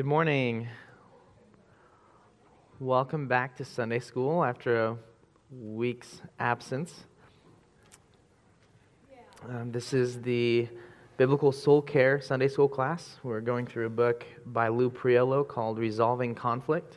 Good morning. Welcome back to Sunday school after a week's absence. This is the Biblical Soul Care Sunday school class. We're going through a book by Lou Priolo called Resolving Conflict.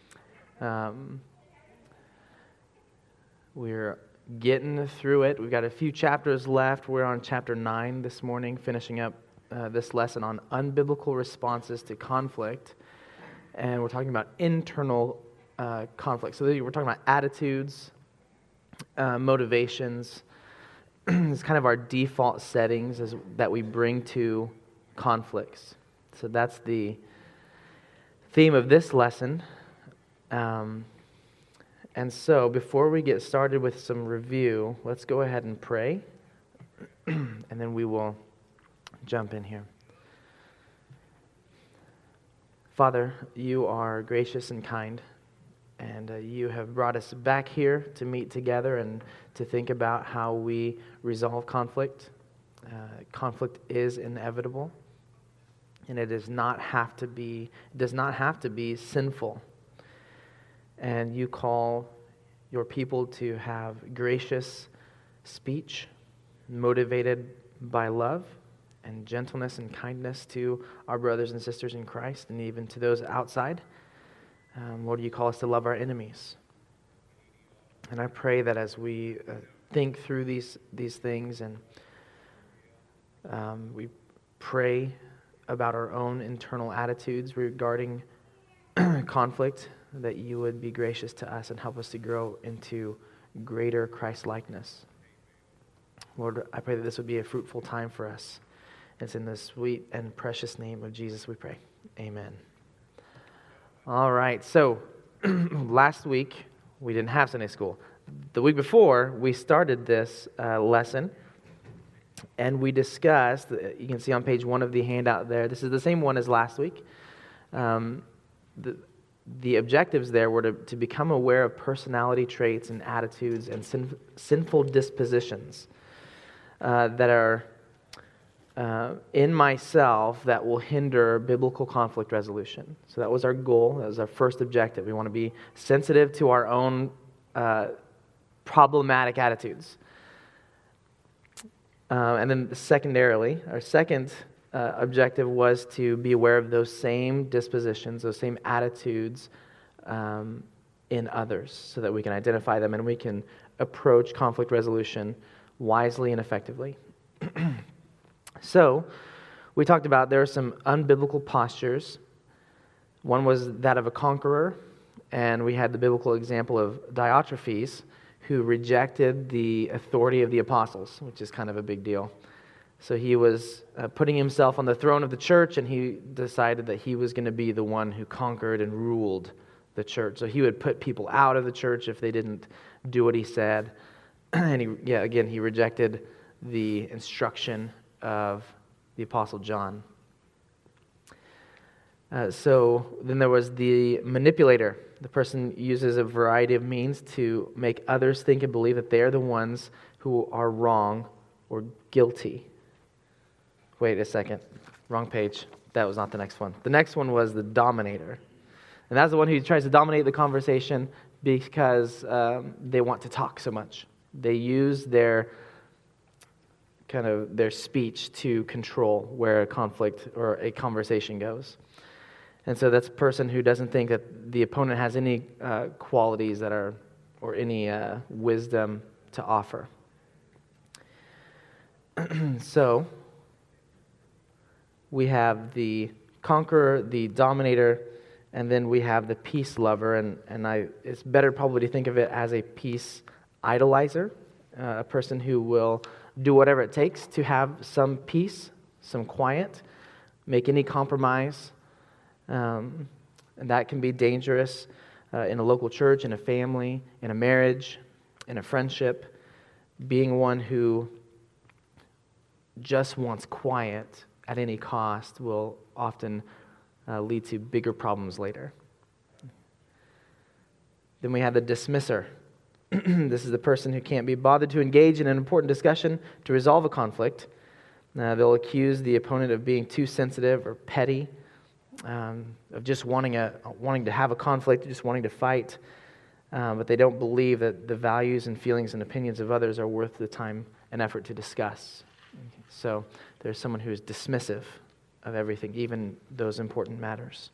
We're getting through it. We've got a few chapters left. We're on chapter 9 this morning, finishing up this lesson on unbiblical responses to conflict. And we're talking about internal conflict. So we're talking about attitudes, motivations. It's kind of our default settings that we bring to conflicts. So that's the theme of this lesson. And so before we get started with some review, let's go ahead and pray, and then we will jump in here. Father, you are gracious and kind, and you have brought us back here to meet together and to think about how we resolve conflict. Conflict is inevitable, and it does not have to be sinful. And you call your people to have gracious speech, motivated by love and gentleness and kindness to our brothers and sisters in Christ, and even to those outside. Lord, you call us to love our enemies. And I pray that as we think through these things and we pray about our own internal attitudes regarding conflict, that you would be gracious to us and help us to grow into greater Christ-likeness. Lord, I pray that this would be a fruitful time for us. It's in the sweet and precious name of Jesus we pray. Amen. All right, so last week we didn't have Sunday school. The week before, we started this lesson, and we discussed, you can see on page 1 of the handout there, this is the same one as last week. The objectives there were to become aware of personality traits and attitudes and sinful dispositions that are in myself that will hinder biblical conflict resolution. So that was our goal. That was our first objective. We want to be sensitive to our own problematic attitudes. And then secondarily, our second objective was to be aware of those same dispositions, those same attitudes in others, so that we can identify them and we can approach conflict resolution wisely and effectively. So, we talked about there are some unbiblical postures. One was that of a conqueror, and we had the biblical example of Diotrephes, who rejected the authority of the apostles, which is kind of a big deal. So he was putting himself on the throne of the church, and he decided that he was going to be the one who conquered and ruled the church. So he would put people out of the church if they didn't do what he said. And he rejected the instruction of the Apostle John. So then there was the manipulator. The person uses a variety of means to make others think and believe that they are the ones who are wrong or guilty. Wait a second. Wrong page. That was not the next one. The next one was the dominator. And that's the one who tries to dominate the conversation because they want to talk so much. They use their speech to control where a conflict or a conversation goes. And so that's a person who doesn't think that the opponent has any qualities that are, or any wisdom to offer. So, we have the conqueror, the dominator, and then we have the peace lover, and it's better probably to think of it as a peace idolizer, a person who will do whatever it takes to have some peace, some quiet, make any compromise. And that can be dangerous in a local church, in a family, in a marriage, in a friendship. Being one who just wants quiet at any cost will often lead to bigger problems later. Then we have the dismisser. This is the person who can't be bothered to engage in an important discussion to resolve a conflict. They'll accuse the opponent of being too sensitive or petty, of just wanting to have a conflict, just wanting to fight, but they don't believe that the values and feelings and opinions of others are worth the time and effort to discuss. So there's someone who is dismissive of everything, even those important matters.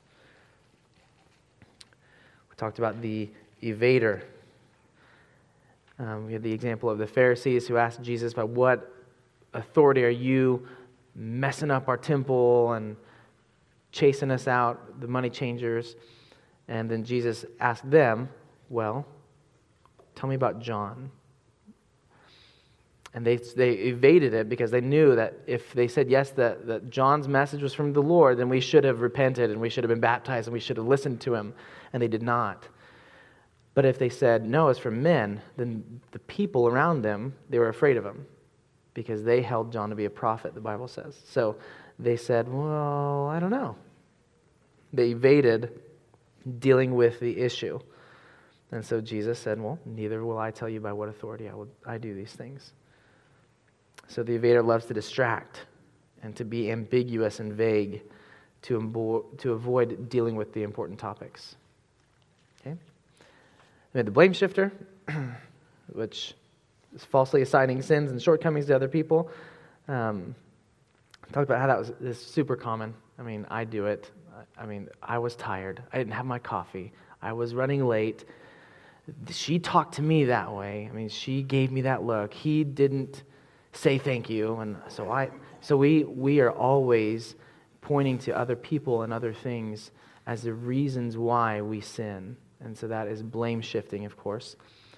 We talked about the evader. We had the example of the Pharisees who asked Jesus, by what authority are you messing up our temple and chasing us out, the money changers? And then Jesus asked them, well, tell me about John. And they evaded it because they knew that if they said yes, that John's message was from the Lord, then we should have repented and we should have been baptized and we should have listened to him. And they did not. But if they said, no, it's from men, then the people around them, they were afraid of him because they held John to be a prophet, the Bible says. So they said, well, I don't know. They evaded dealing with the issue. And so Jesus said, well, neither will I tell you by what authority I do these things. So the evader loves to distract and to be ambiguous and vague to avoid dealing with the important topics. Okay? We had the blame shifter, which is falsely assigning sins and shortcomings to other people. Talked about how is super common. I mean, I do it. I was tired. I didn't have my coffee. I was running late. She talked to me that way. I mean, she gave me that look. He didn't say thank you. And so we are always pointing to other people and other things as the reasons why we sin. And so that is blame shifting, of course.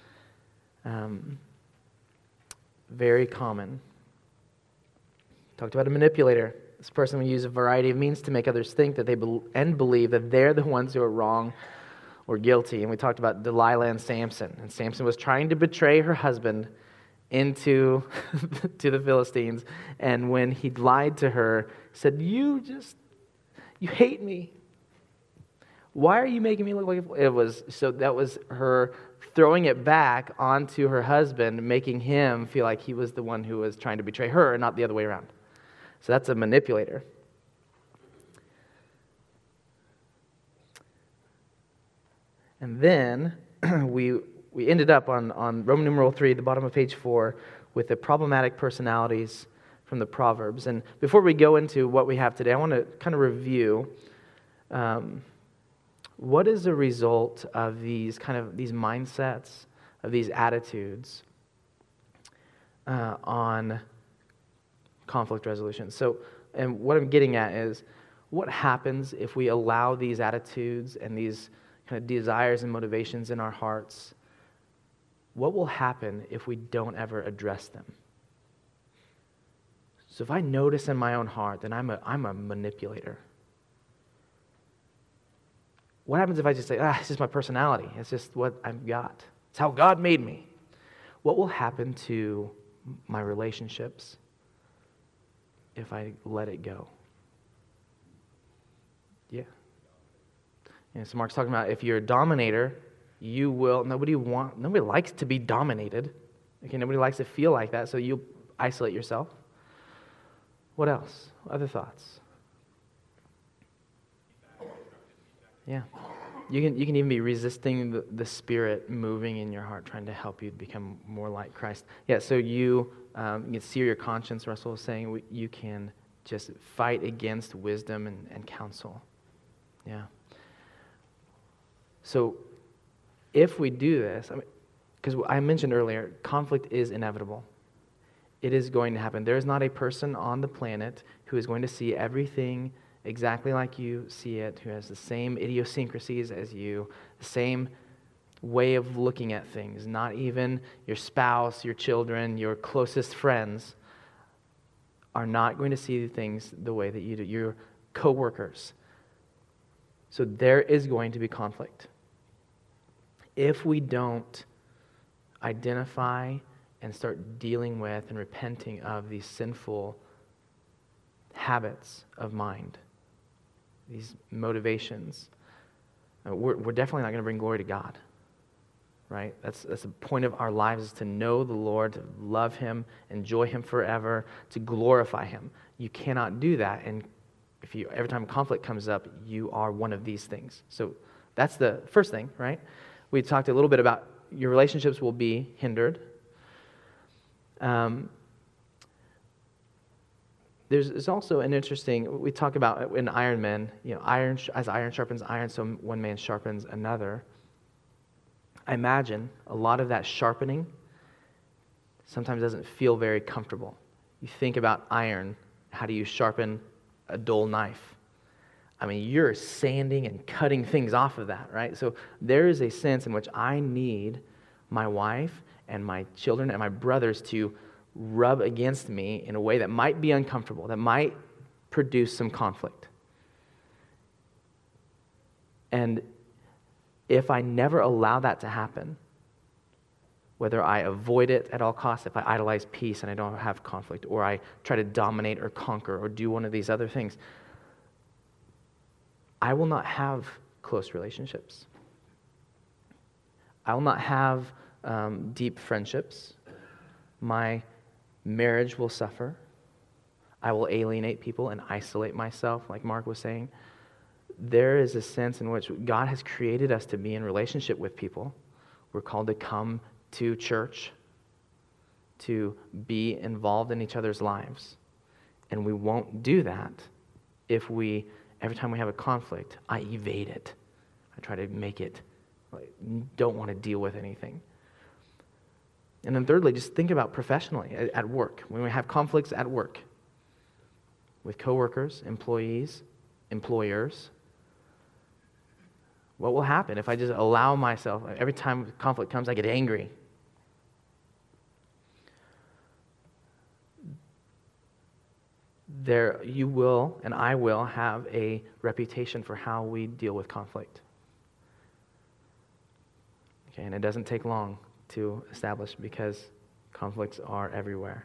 Very common. Talked about a manipulator. This person will use a variety of means to make others think that they believe that they're the ones who are wrong or guilty. And we talked about Delilah and Samson. And Samson was trying to betray her husband into to the Philistines. And when he lied to her, said, you hate me. Why are you making me look like it was? So that was her throwing it back onto her husband, making him feel like he was the one who was trying to betray her and not the other way around. So that's a manipulator. And then we ended up on Roman numeral 3, the bottom of page 4, with the problematic personalities from the Proverbs. And before we go into what we have today, I want to kind of review what is the result of these mindsets, of these attitudes on conflict resolution. So, and what I'm getting at is, what happens if we allow these attitudes and these kind of desires and motivations in our hearts? What will happen if we don't ever address them? So if I notice in my own heart that I'm a manipulator, what happens if I just say, it's just my personality, it's just what I've got, it's how God made me? What will happen to my relationships if I let it go? Yeah. So Mark's talking about if you're a dominator, you will, nobody likes to be dominated. Okay, nobody likes to feel like that, so you'll isolate yourself. What else? Other thoughts? Yeah. You can even be resisting the Spirit moving in your heart, trying to help you become more like Christ. Yeah, so you can sear your conscience, Russell was saying. You can just fight against wisdom and counsel. Yeah. So if we do this, because I mentioned earlier, conflict is inevitable. It is going to happen. There is not a person on the planet who is going to see everything exactly like you see it, who has the same idiosyncrasies as you, the same way of looking at things. Not even your spouse, your children, your closest friends are not going to see things the way that you do. Your coworkers. So there is going to be conflict. If we don't identify and start dealing with and repenting of these sinful habits of mind, these motivations, we're definitely not going to bring glory to God, right? That's the point of our lives, is to know the Lord, to love Him, enjoy Him forever, to glorify Him. You cannot do that and every time conflict comes up, you are one of these things. So that's the first thing, right? We talked a little bit about your relationships will be hindered. There's also an interesting, we talk about in Iron Man, as iron sharpens iron, so one man sharpens another. I imagine a lot of that sharpening sometimes doesn't feel very comfortable. You think about iron, how do you sharpen a dull knife? I mean, you're sanding and cutting things off of that, right? So there is a sense in which I need my wife and my children and my brothers to rub against me in a way that might be uncomfortable, that might produce some conflict. And if I never allow that to happen, whether I avoid it at all costs, if I idolize peace and I don't have conflict, or I try to dominate or conquer or do one of these other things, I will not have close relationships. I will not have deep friendships. My marriage will suffer. I will alienate people and isolate myself, like Mark was saying. There is a sense in which God has created us to be in relationship with people. We're called to come to church, to be involved in each other's lives. And we won't do that if every time we have a conflict, I evade it. I try to make it, don't want to deal with anything. And then thirdly, just think about professionally, at work. When we have conflicts at work, with coworkers, employees, employers, what will happen if I just allow myself, every time conflict comes, I get angry? There, you will and I will have a reputation for how we deal with conflict. Okay, and it doesn't take long to establish because conflicts are everywhere.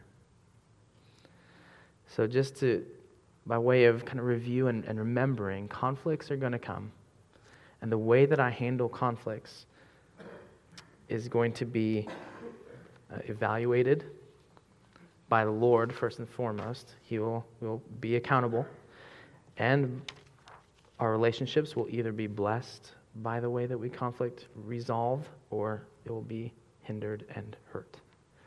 So just by way of kind of review and remembering, conflicts are going to come. And the way that I handle conflicts is going to be evaluated by the Lord first and foremost. He will be accountable. And our relationships will either be blessed by the way that we conflict resolve, or it will be hindered and hurt.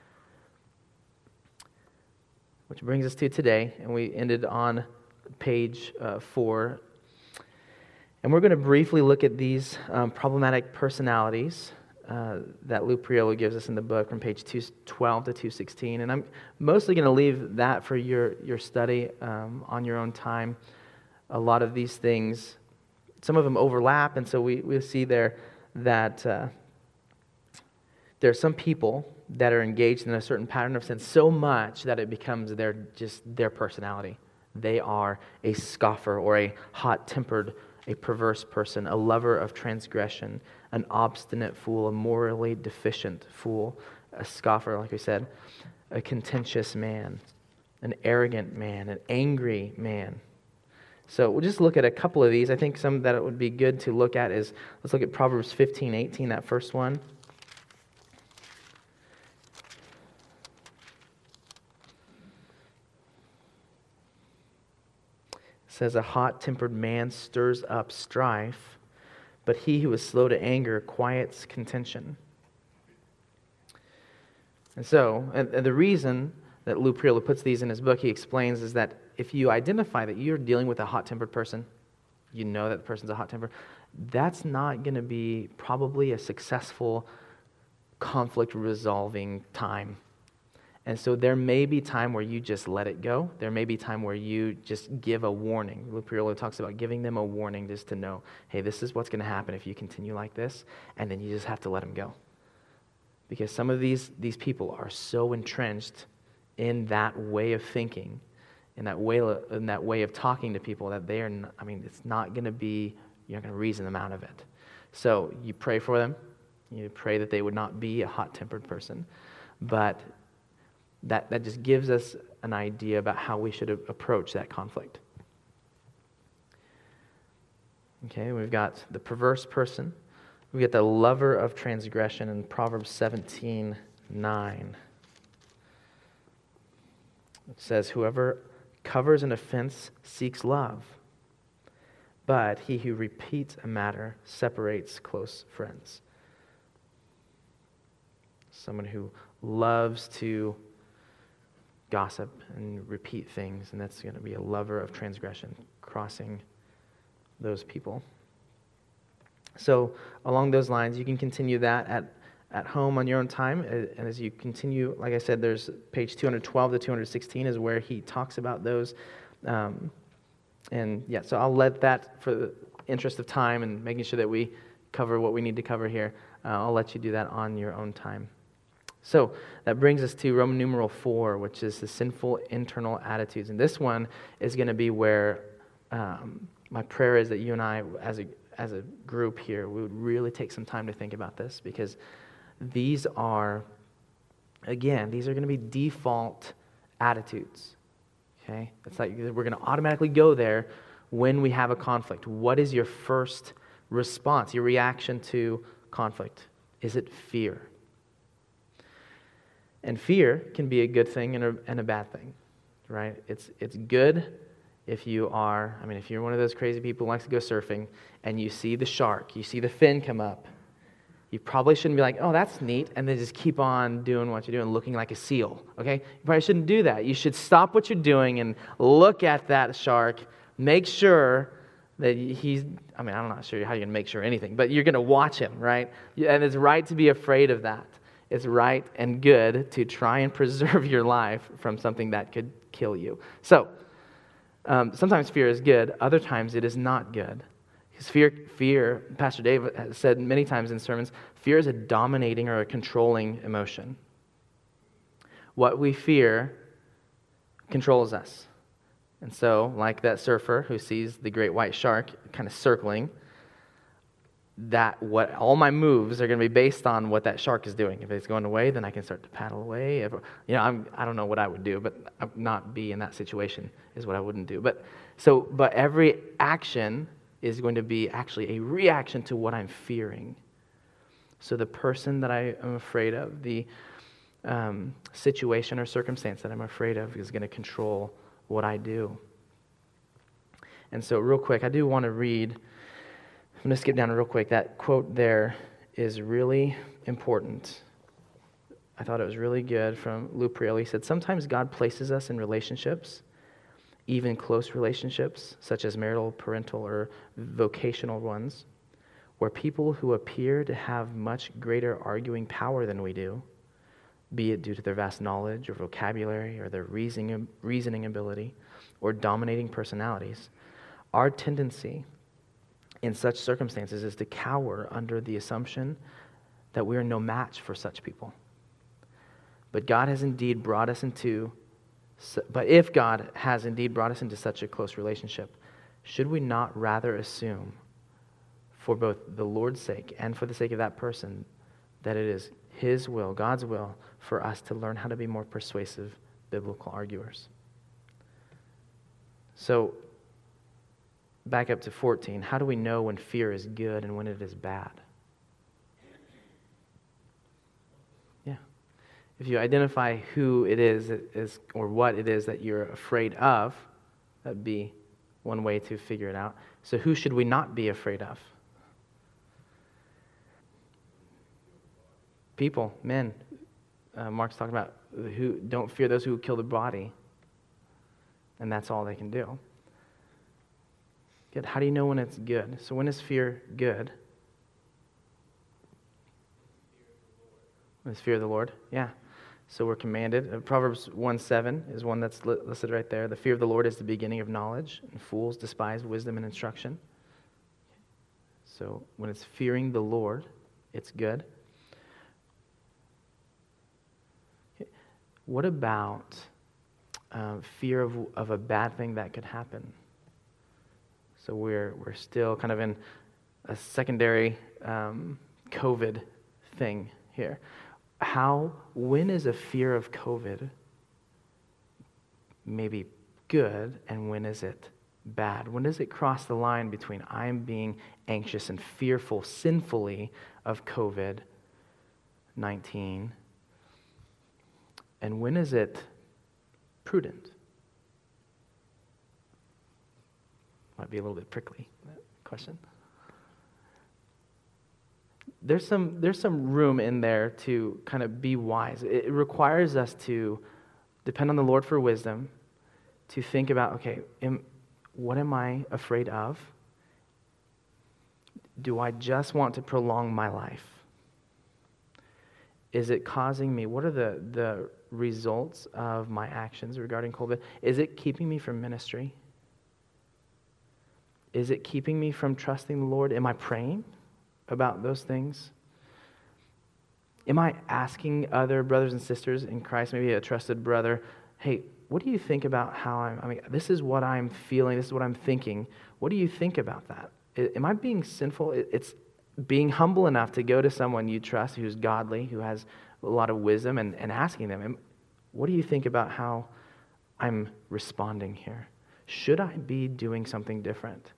Which brings us to today, and we ended on page 4. And we're going to briefly look at these problematic personalities that Lou Priolo gives us in the book from page 212 to 216. And I'm mostly going to leave that for your study on your own time. A lot of these things, some of them overlap, and so we'll see there that there are some people that are engaged in a certain pattern of sin so much that it becomes their personality. They are a scoffer or a hot-tempered, a perverse person, a lover of transgression, an obstinate fool, a morally deficient fool, a scoffer, like we said, a contentious man, an arrogant man, an angry man. So we'll just look at a couple of these. I think some that it would be good to look at is, let's look at Proverbs 15:18, that first one. Says, a hot-tempered man stirs up strife, but he who is slow to anger quiets contention. And so, and the reason that Lou Priolo puts these in his book, he explains, is that if you identify that you're dealing with a hot-tempered person, you know that the person's a hot-tempered, that's not going to be probably a successful conflict-resolving time. And so there may be time where you just let it go. There may be time where you just give a warning. Lou Priolo talks about giving them a warning just to know, hey, this is what's going to happen if you continue like this, and then you just have to let them go. Because some of these people are so entrenched in that way of thinking, in that way of talking to people, that they are, it's not going to be, you're not going to reason them out of it. So you pray for them. You pray that they would not be a hot-tempered person. But that just gives us an idea about how we should approach that conflict. Okay, we've got the perverse person. We get the lover of transgression in Proverbs 17:9. It says, whoever covers an offense seeks love, but he who repeats a matter separates close friends. Someone who loves to gossip and repeat things, and that's going to be a lover of transgression, crossing those people. So along those lines, you can continue that at home on your own time. And as you continue, like I said, there's page 212 to 216 is where he talks about those. So I'll let that, for the interest of time and making sure that we cover what we need to cover here, I'll let you do that on your own time. So that brings us to Roman numeral 4, which is the sinful internal attitudes. And this one is going to be where my prayer is that you and I, as a group here, we would really take some time to think about this, because these are going to be default attitudes. Okay? It's like we're going to automatically go there when we have a conflict. What is your first response, your reaction to conflict? Is it fear? And fear can be a good thing and a bad thing, right? It's good if you're one of those crazy people who likes to go surfing and you see the shark, you see the fin come up, you probably shouldn't be like, oh, that's neat, and then just keep on doing what you're doing, looking like a seal, okay? You probably shouldn't do that. You should stop what you're doing and look at that shark, make sure that I'm not sure how you're going to make sure anything, but you're going to watch him, right? And it's right to be afraid of that. It's right and good to try and preserve your life from something that could kill you. So, sometimes fear is good, other times it is not good. Because fear, Pastor Dave has said many times in sermons, fear is a dominating or a controlling emotion. What we fear controls us. And so, like that surfer who sees the great white shark kind of circling, all my moves are going to be based on what that shark is doing. If it's going away, then I can start to paddle away. I don't know what I would do, but not be in that situation is what I wouldn't do. But every action is going to be actually a reaction to what I'm fearing. So the person that I am afraid of, the situation or circumstance that I'm afraid of, is going to control what I do. And so real quick, I do want to read, I'm going to skip down real quick. That quote there is really important. I thought it was really good from Lou Priel. He said, sometimes God places us in relationships, even close relationships, such as marital, parental, or vocational ones, where people who appear to have much greater arguing power than we do, be it due to their vast knowledge or vocabulary or their reasoning ability or dominating personalities, our tendency in such circumstances is to cower under the assumption that we are no match for such people. But if God has indeed brought us into such a close relationship, should we not rather assume, for both the Lord's sake and for the sake of that person, that it is His will, God's will, for us to learn how to be more persuasive biblical arguers? So, back up to 14. How do we know when fear is good and when it is bad? Yeah. If you identify who it is or what it is that you're afraid of, that'd be one way to figure it out. So who should we not be afraid of? People, men. Mark's talking about who don't fear those who kill the body. And that's all they can do. Good. How do you know when it's good? So when is fear good? When is fear of the Lord? Yeah. So we're commanded. Proverbs 1:7 is one that's listed right there. The fear of the Lord is the beginning of knowledge, and fools despise wisdom and instruction. So when it's fearing the Lord, it's good. Okay. What about fear of a bad thing that could happen? So we're still kind of in a secondary COVID thing here. When is a fear of COVID maybe good, and when is it bad? When does it cross the line between I'm being anxious and fearful sinfully of COVID-19, and when is it prudent? Might be a little bit prickly, that question. There's some room in there to kind of be wise. It requires us to depend on the Lord for wisdom, to think about, okay, what am I afraid of? Do I just want to prolong my life? Is it causing me, what are the results of my actions regarding COVID? Is it keeping me from ministry? Is it keeping me from trusting the Lord? Am I praying about those things? Am I asking other brothers and sisters in Christ, maybe a trusted brother, hey, what do you think about how this is what I'm feeling, this is what I'm thinking. What do you think about that? Am I being sinful? It's being humble enough to go to someone you trust who's godly, who has a lot of wisdom, and asking them, what do you think about how I'm responding here? Should I be doing something different?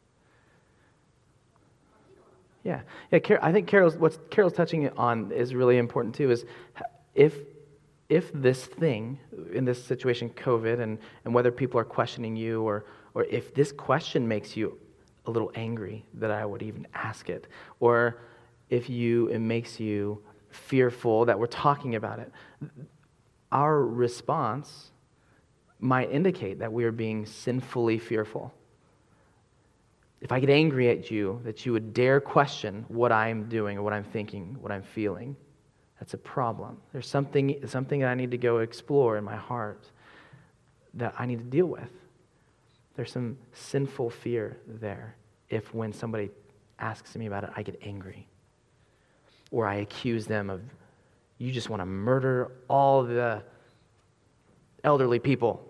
Yeah. I think what Carol's touching on is really important too, is if this thing, in this situation, COVID, and whether people are questioning you, or if this question makes you a little angry that I would even ask it, or if it makes you fearful that we're talking about it, our response might indicate that we are being sinfully fearful. If I get angry at you, that you would dare question what I'm doing or what I'm thinking, what I'm feeling, that's a problem. There's something that I need to go explore in my heart that I need to deal with. There's some sinful fear there if when somebody asks me about it, I get angry. Or I accuse them of, you just want to murder all the elderly people.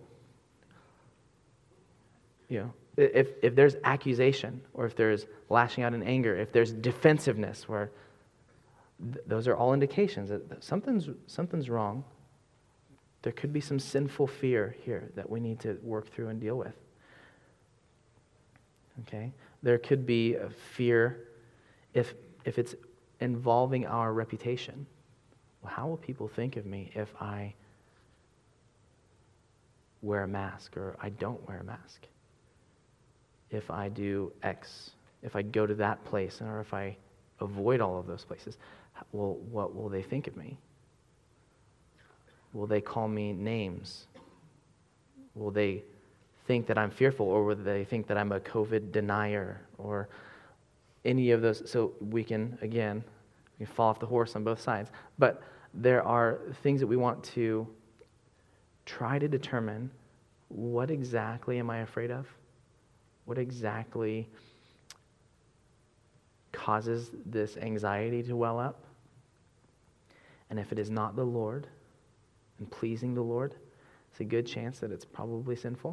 If there's accusation, or if there's lashing out in anger, if there's defensiveness, where those are all indications that something's wrong. There could be some sinful fear here that we need to work through and deal with. Okay? There could be a fear if it's involving our reputation. Well, how will people think of me if I wear a mask or I don't wear a mask? If I do X, if I go to that place, or if I avoid all of those places, well, what will they think of me? Will they call me names? Will they think that I'm fearful, or will they think that I'm a COVID denier, or any of those? So we can fall off the horse on both sides. But there are things that we want to try to determine, what exactly am I afraid of? What exactly causes this anxiety to well up? And if it is not the Lord and pleasing the Lord, it's a good chance that it's probably sinful.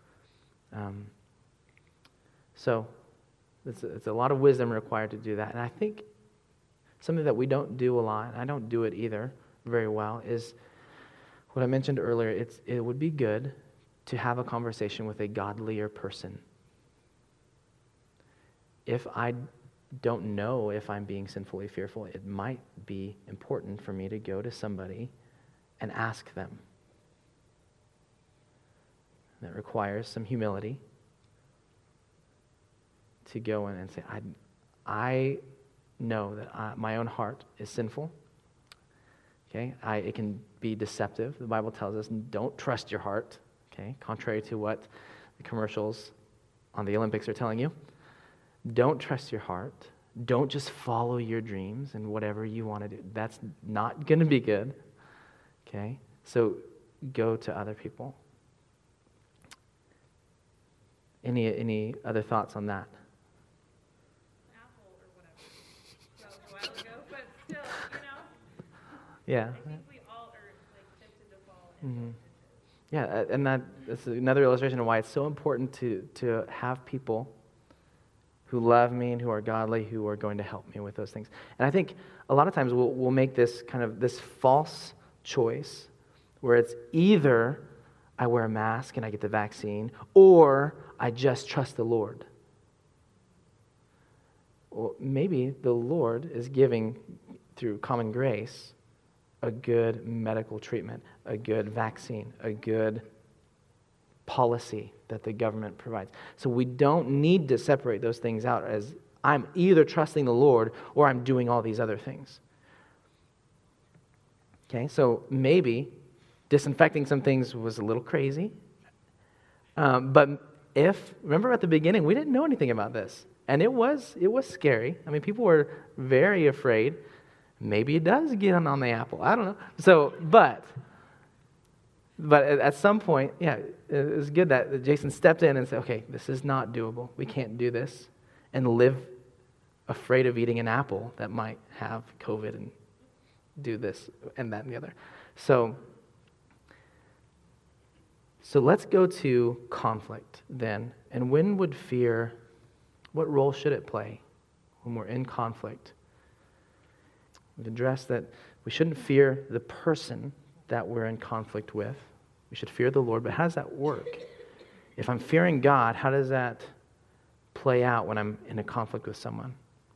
So it's a lot of wisdom required to do that. And I think something that we don't do a lot, and I don't do it either very well, is what I mentioned earlier. It would be good to have a conversation with a godlier person. If I don't know if I'm being sinfully fearful, it might be important for me to go to somebody and ask them. That requires some humility to go in and say, I know that my own heart is sinful. Okay, it can be deceptive. The Bible tells us, don't trust your heart. Okay, contrary to what the commercials on the Olympics are telling you. Don't trust your heart. Don't just follow your dreams and whatever you want to do. That's not going to be good. Okay? So go to other people. Any other thoughts on that? Apple or whatever. That was a while ago, but still, Yeah. I think we all are tempted to fall into Mm-hmm. Yeah, and that's another illustration of why it's so important to have people who love me and who are godly, who are going to help me with those things. And I think a lot of times we'll make this kind of this false choice where it's either I wear a mask and I get the vaccine, or I just trust the Lord. Well, maybe the Lord is giving, through common grace, a good medical treatment, a good vaccine, a good policy that the government provides. So we don't need to separate those things out as I'm either trusting the Lord or I'm doing all these other things. Okay, so maybe disinfecting some things was a little crazy. But remember at the beginning, we didn't know anything about this. And it was scary. I mean, people were very afraid. Maybe it does get on the apple. I don't know. So, but at some point, yeah, it was good that Jason stepped in and said, okay, this is not doable. We can't do this and live afraid of eating an apple that might have COVID and do this and that and the other. So let's go to conflict then. And when would fear, what role should it play when we're in conflict? We've addressed that we shouldn't fear the person that we're in conflict with. We should fear the Lord, but how does that work? If I'm fearing God, how does that play out when I'm in a conflict with someone?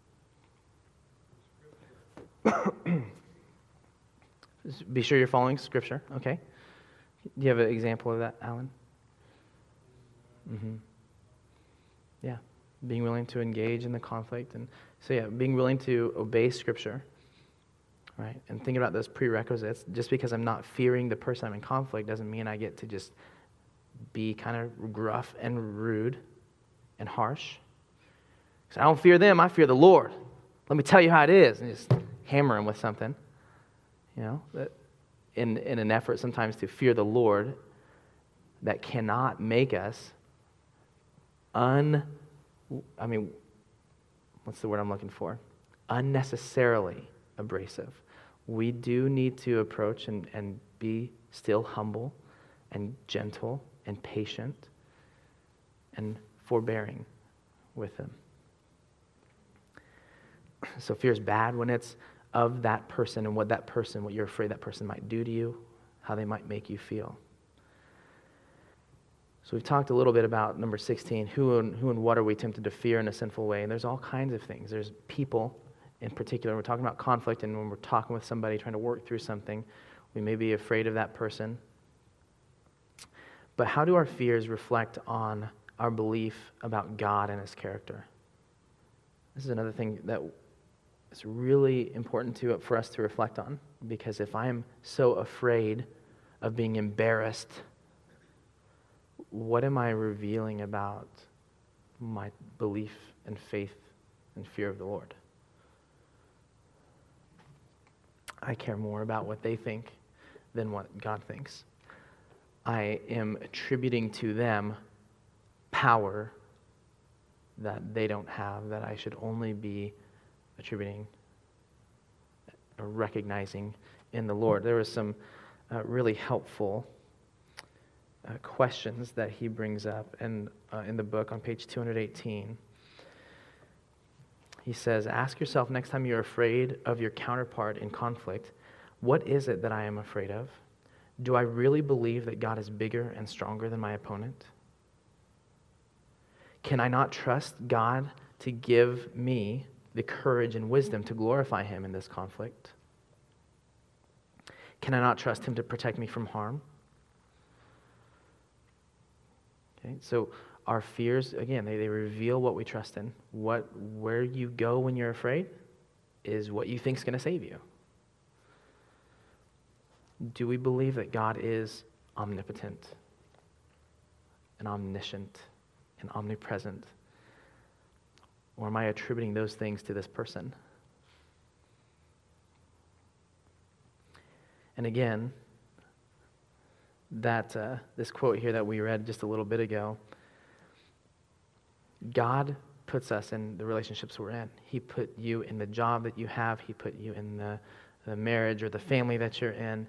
Be sure you're following Scripture, okay? Do you have an example of that, Alan? Mm-hmm. Yeah, being willing to engage in the conflict. And so yeah, being willing to obey Scripture, right? And think about those prerequisites. Just because I'm not fearing the person I'm in conflict doesn't mean I get to just be kind of gruff and rude and harsh. Because I don't fear them, I fear the Lord. Let me tell you how it is. And just hammer him with something. You know, that in an effort sometimes to fear the Lord that cannot make us what's the word I'm looking for? Unnecessarily abrasive. We do need to approach and be still humble and gentle and patient and forbearing with them. So fear is bad when it's of that person and what you're afraid that person might do to you, how they might make you feel. So we've talked a little bit about number 16, who and what are we tempted to fear in a sinful way? And there's all kinds of things. There's people in particular. We're talking about conflict, and when we're talking with somebody trying to work through something, we may be afraid of that person. But how do our fears reflect on our belief about God and His character? This is another thing that is really important for us to reflect on, because if I'm so afraid of being embarrassed, what am I revealing about my belief and faith and fear of the Lord? I care more about what they think than what God thinks. I am attributing to them power that they don't have, that I should only be attributing or recognizing in the Lord. There was some really helpful questions that he brings up in the book on page 218. He says, ask yourself next time you're afraid of your counterpart in conflict, what is it that I am afraid of? Do I really believe that God is bigger and stronger than my opponent? Can I not trust God to give me the courage and wisdom to glorify Him in this conflict? Can I not trust Him to protect me from harm? Okay, so our fears, again, they reveal what we trust in. Where you go when you're afraid is what you think is going to save you. Do we believe that God is omnipotent and omniscient and omnipresent? Or am I attributing those things to this person? And again, that this quote here that we read just a little bit ago, God puts us in the relationships we're in. He put you in the job that you have. He put you in the marriage or the family that you're in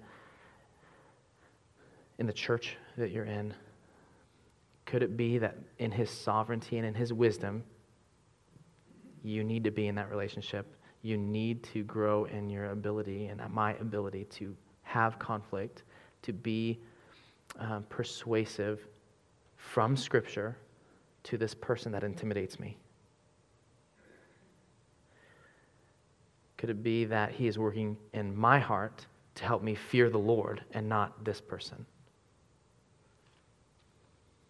the church that you're in. Could it be that in His sovereignty and in His wisdom, you need to be in that relationship? You need to grow in your ability and my ability to have conflict, to be persuasive from Scripture to this person that intimidates me? Could it be that He is working in my heart to help me fear the Lord and not this person?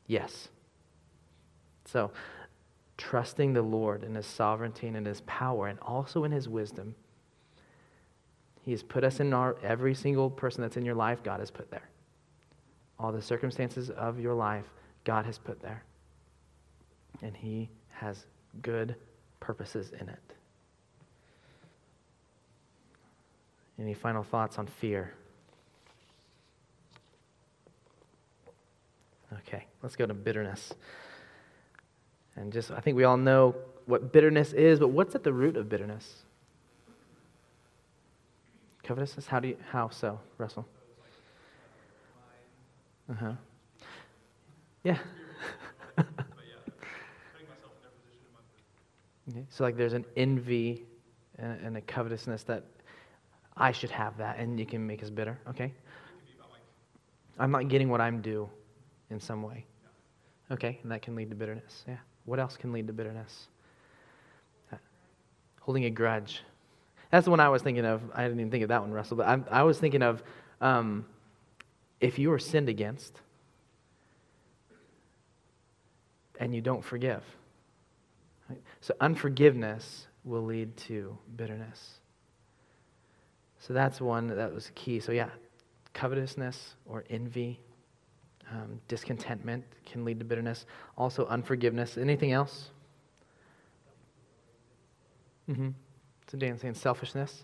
Yes. So, trusting the Lord in His sovereignty and in His power and also in His wisdom. He has put us in every single person that's in your life, God has put there. All the circumstances of your life, God has put there. And He has good purposes in it. Any final thoughts on fear? Okay, let's go to bitterness. And I think we all know what bitterness is, but what's at the root of bitterness? Covetousness? How so, Russell? Uh-huh. Yeah. Okay. So like there's an envy and a covetousness that I should have that, and you can make us bitter. Okay. I'm not getting what I'm due in some way. Okay, and that can lead to bitterness. Yeah. What else can lead to bitterness? Holding a grudge. That's the one I was thinking of. I didn't even think of that one, Russell, but I was thinking of if you are sinned against and you don't forgive. Right? So unforgiveness will lead to bitterness. So that's one that was key. So yeah, covetousness or envy, discontentment can lead to bitterness. Also unforgiveness. Anything else? Mm-hmm. So Dan's saying selfishness.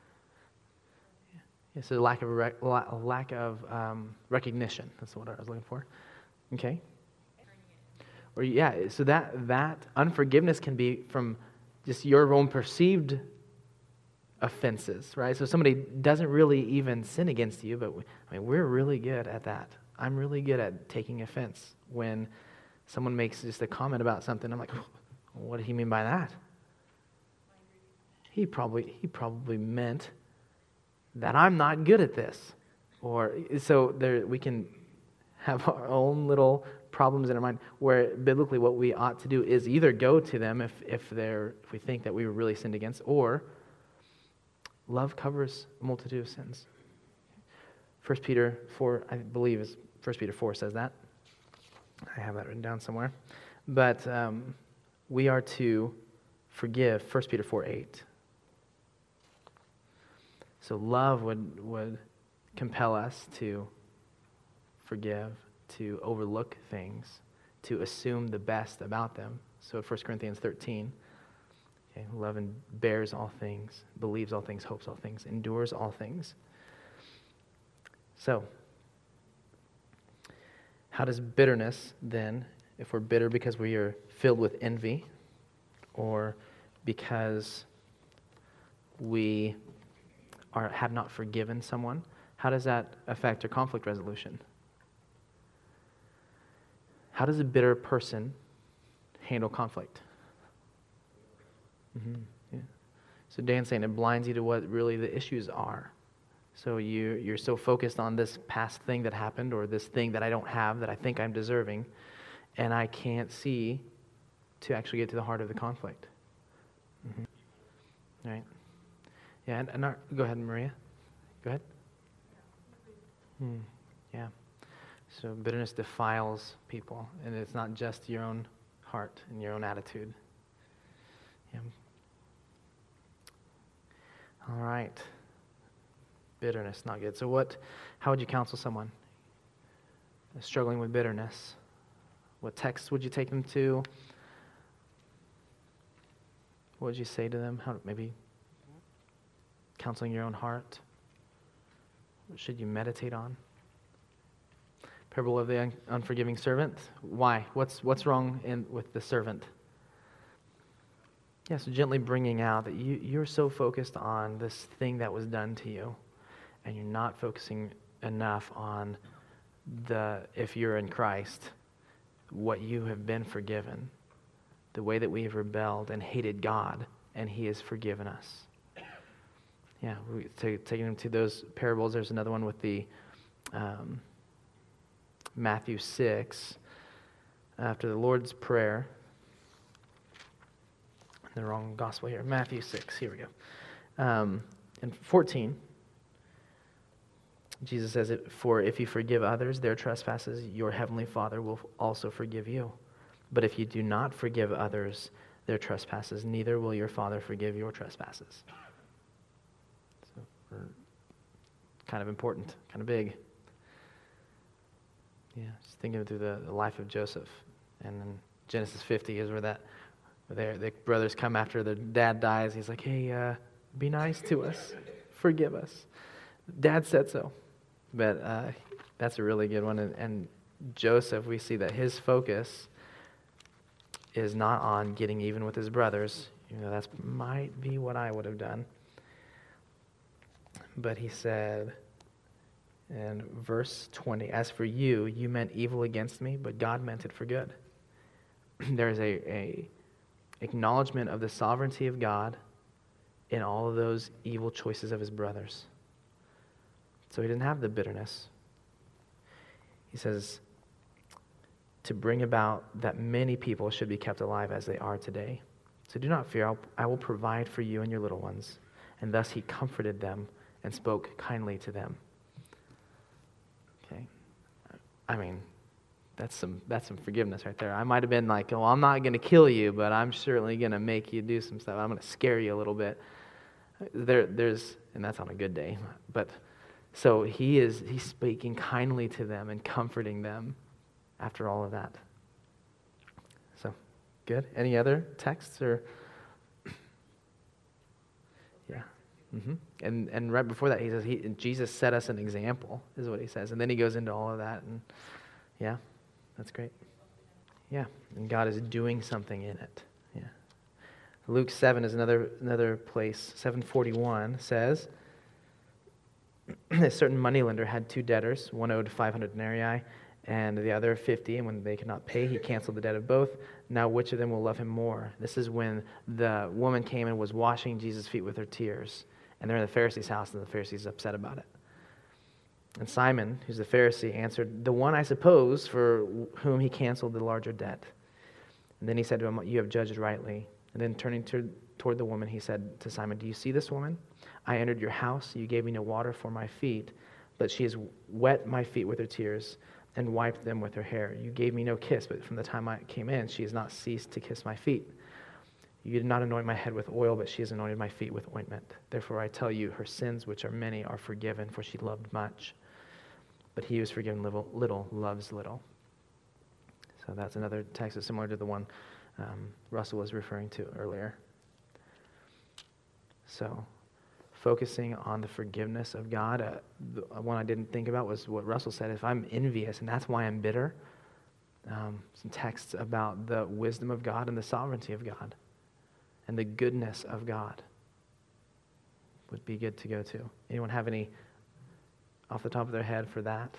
Yeah, so lack of recognition. That's what I was looking for. Okay. Or yeah, so that unforgiveness can be from just your own perceived offenses, right? So somebody doesn't really even sin against you, but we're really good at that. I'm really good at taking offense when someone makes just a comment about something. I'm like, what did he mean by that? He probably meant that I'm not good at this. Or so there we can have our own little problems in our mind where biblically what we ought to do is either go to them if we think that we were really sinned against, or love covers a multitude of sins. 1 Peter 4, I believe is 1 Peter 4 says that. I have that written down somewhere. But we are to forgive, 1 Peter 4:8. So love would compel us to forgive, to overlook things, to assume the best about them. So 1 Corinthians 13, okay, love bears all things, believes all things, hopes all things, endures all things. So, how does bitterness then, if we're bitter because we are filled with envy, or because we have not forgiven someone, how does that affect our conflict resolution? How does a bitter person handle conflict? Mm-hmm. Yeah. So Dan's saying it blinds you to what really the issues are. So you're so focused on this past thing that happened, or this thing that I don't have that I think I'm deserving, and I can't see to actually get to the heart of the conflict. Mm-hmm. Right? Yeah, go ahead, Maria. Go ahead. Yeah. So bitterness defiles people, and it's not just your own heart and your own attitude. Yeah. All right. Bitterness, not good. So how would you counsel someone struggling with bitterness? What text would you take them to? What would you say to them? Maybe counseling your own heart? What should you meditate on? Parable of the unforgiving servant. Why? What's wrong with the servant? Yeah, so gently bringing out that you're so focused on this thing that was done to you, and you're not focusing enough on if you're in Christ, what you have been forgiven, the way that we have rebelled and hated God, and He has forgiven us. Yeah, taking them to those parables. There's another one with the Matthew 6, after the Lord's Prayer. The wrong gospel here. Matthew 6, here we go. And 14. Jesus says, "For if you forgive others their trespasses, your heavenly Father will also forgive you. But if you do not forgive others their trespasses, neither will your Father forgive your trespasses." So we're kind of important, kind of big. Yeah, just thinking through the life of Joseph. And then Genesis 50 is where the brothers come after their dad dies. He's like, "Hey, be nice to us. Forgive us. Dad said so." But that's a really good one. And Joseph, we see that his focus is not on getting even with his brothers. That might be what I would have done. But he said in verse 20, "As for you, you meant evil against me, but God meant it for good." There's a acknowledgement of the sovereignty of God in all of those evil choices of his brothers. So he didn't have the bitterness. He says, to bring about that many people should be kept alive as they are today. So do not fear, I will provide for you and your little ones. And thus he comforted them and spoke kindly to them. Okay. I mean, that's some forgiveness right there. I might have been like, "Oh, I'm not going to kill you, but I'm certainly going to make you do some stuff. I'm going to scare you a little bit." There's, and that's on a good day. But so he's speaking kindly to them and comforting them after all of that. So, good. Any other texts or? Yeah. Mm-hmm. And right before that, he says Jesus set us an example, is what he says, and then he goes into all of that, and yeah, that's great. Yeah, and God is doing something in it. Yeah. Luke 7 is another place. 7:41 says, "A certain moneylender had two debtors. One owed 500 denarii, and the other 50. And when they could not pay, he canceled the debt of both. Now which of them will love him more?" This is when the woman came and was washing Jesus' feet with her tears. And they're in the Pharisee's house, and the Pharisee's upset about it. And Simon, who's the Pharisee, answered, "The one, I suppose, for whom he canceled the larger debt." And then he said to him, "You have judged rightly." And then turning toward the woman, he said to Simon, "Do you see this woman? I entered your house. You gave me no water for my feet, but she has wet my feet with her tears and wiped them with her hair. You gave me no kiss, but from the time I came in, she has not ceased to kiss my feet. You did not anoint my head with oil, but she has anointed my feet with ointment. Therefore I tell you, her sins, which are many, are forgiven, for she loved much. But he who is forgiven little loves little." So that's another text that's similar to the one Russell was referring to earlier. So, focusing on the forgiveness of God. The one I didn't think about was what Russell said. If I'm envious, and that's why I'm bitter, some texts about the wisdom of God and the sovereignty of God and the goodness of God would be good to go to. Anyone have any off the top of their head for that?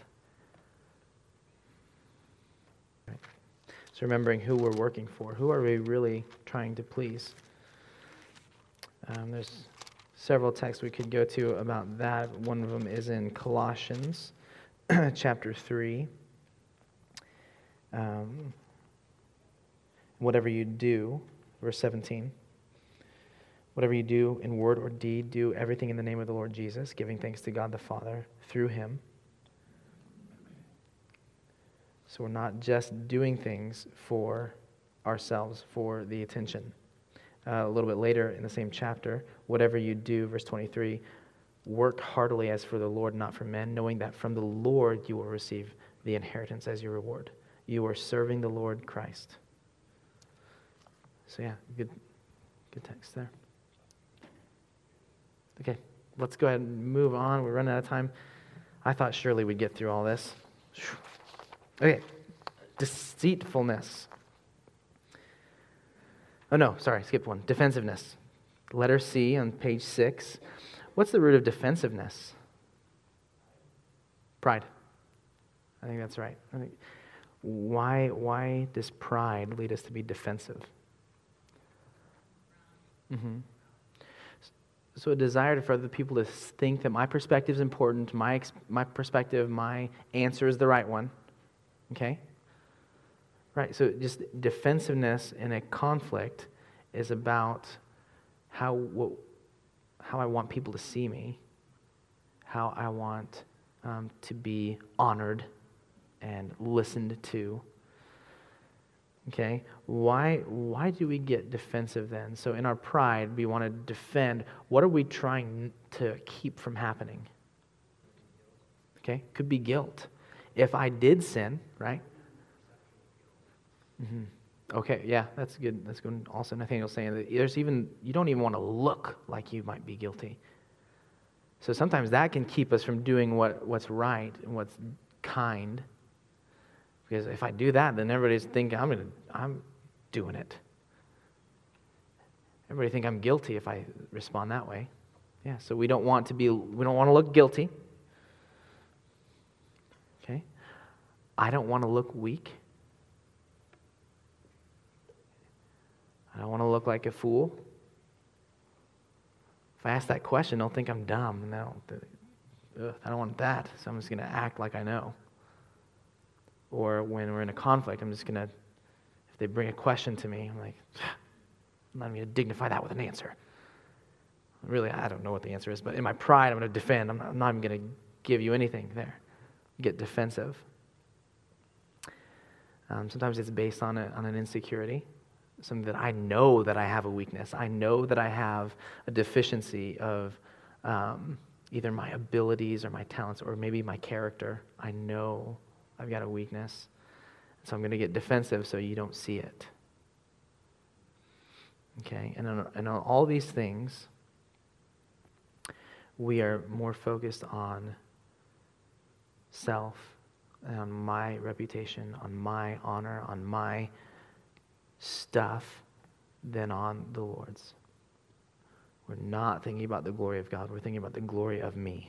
Right. So remembering who we're working for. Who are we really trying to please? There's several texts we could go to about that. One of them is in Colossians chapter 3. Whatever you do, verse 17. "Whatever you do in word or deed, do everything in the name of the Lord Jesus, giving thanks to God the Father through him." So we're not just doing things for ourselves, for the attention. A little bit later in the same chapter, "Whatever you do," verse 23, "work heartily as for the Lord, not for men, knowing that from the Lord you will receive the inheritance as your reward." You are serving the Lord Christ. So yeah, good text there. Okay, let's go ahead and move on. We're running out of time. I thought surely we'd get through all this. Okay, deceitfulness. Oh no, sorry, skip one. Defensiveness. Letter C on page 6. What's the root of defensiveness? Pride. I think that's right. Why does pride lead us to be defensive? Mm-hmm. So a desire for other people to think that my perspective is important, my perspective, my answer is the right one. Okay? Right, so just defensiveness in a conflict is about how I want people to see me, how I want to be honored and listened to. Okay, why do we get defensive then? So in our pride, we want to defend. What are we trying to keep from happening? Okay, could be guilt. If I did sin, right? Mm-hmm. Okay, yeah, that's good. That's good. Also, Nathaniel's saying that you don't even want to look like you might be guilty. So sometimes that can keep us from doing what's right and what's kind. Because if I do that, then everybody's thinking I'm doing it. Everybody think I'm guilty if I respond that way. Yeah, so we don't want to look guilty. Okay? I don't want to look weak. I don't want to look like a fool. If I ask that question, they'll think I'm dumb. And I don't want that, so I'm just going to act like I know. Or when we're in a conflict, I'm just going to, if they bring a question to me, I'm like, I'm not even going to dignify that with an answer. Really, I don't know what the answer is, but in my pride, I'm going to defend. I'm not even going to give you anything there. Get defensive. Sometimes it's based on an insecurity, something that I know that I have a weakness. I know that I have a deficiency of either my abilities or my talents or maybe my character. I know I've got a weakness. So I'm going to get defensive so you don't see it. Okay, and on all these things, we are more focused on self, and on my reputation, on my honor, on my stuff, than on the Lord's. We're not thinking about the glory of God. We're thinking about the glory of me.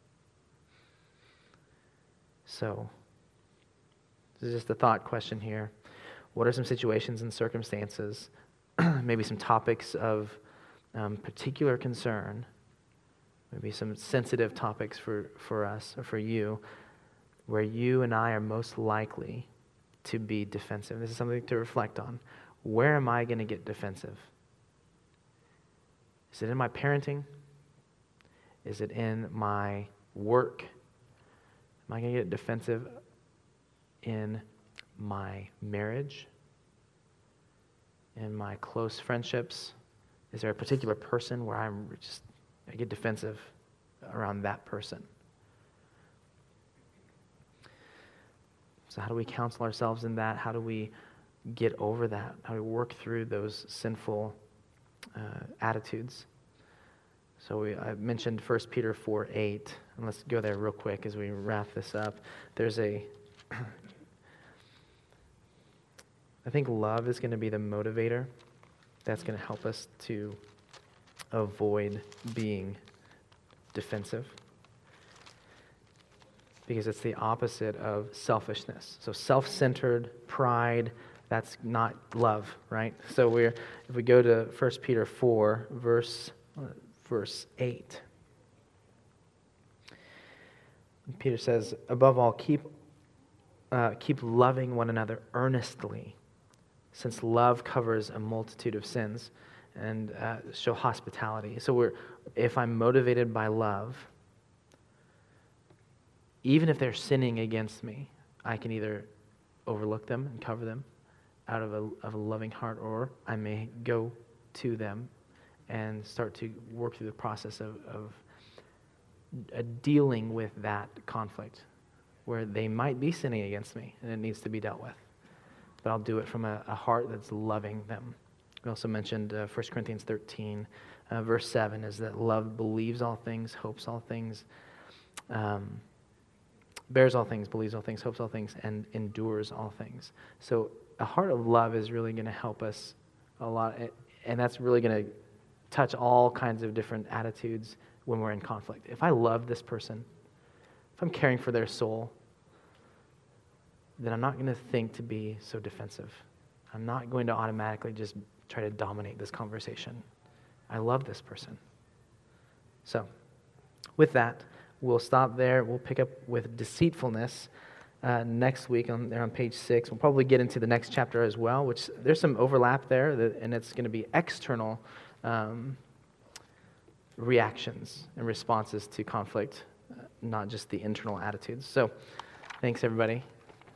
So, this is just a thought question here. What are some situations and circumstances, maybe some topics of particular concern, maybe some sensitive topics for us or for you, where you and I are most likely to be defensive? This is something to reflect on. Where am I going to get defensive? Is it in my parenting? Is it in my work? Am I going to get defensive in my marriage? In my close friendships? Is there a particular person where I get defensive around that person? So how do we counsel ourselves in that? How do we get over that? How do we work through those sinful attitudes? So I mentioned 1 Peter 4:8, and let's go there real quick as we wrap this up. I think love is going to be the motivator that's going to help us to avoid being defensive, because it's the opposite of selfishness. So self-centered pride, that's not love, right? So if we go to 1 Peter 4, verse 8. Peter says, above all, keep loving one another earnestly, since love covers a multitude of sins, and show hospitality. So if I'm motivated by love, even if they're sinning against me, I can either overlook them and cover them out of a loving heart, or I may go to them and start to work through the process of dealing with that conflict where they might be sinning against me and it needs to be dealt with. But I'll do it from a heart that's loving them. We also mentioned 1 Corinthians 13, verse 7, is that love believes all things, hopes all things, bears all things, believes all things, hopes all things, and endures all things. So a heart of love is really going to help us a lot, and that's really going to touch all kinds of different attitudes when we're in conflict. If I love this person, if I'm caring for their soul, then I'm not going to think to be so defensive. I'm not going to automatically just try to dominate this conversation. I love this person. So, with that, we'll stop there. We'll pick up with deceitfulness next week on page 6. We'll probably get into the next chapter as well, which there's some overlap there, and it's going to be external reactions and responses to conflict not just the internal attitudes. So thanks, everybody.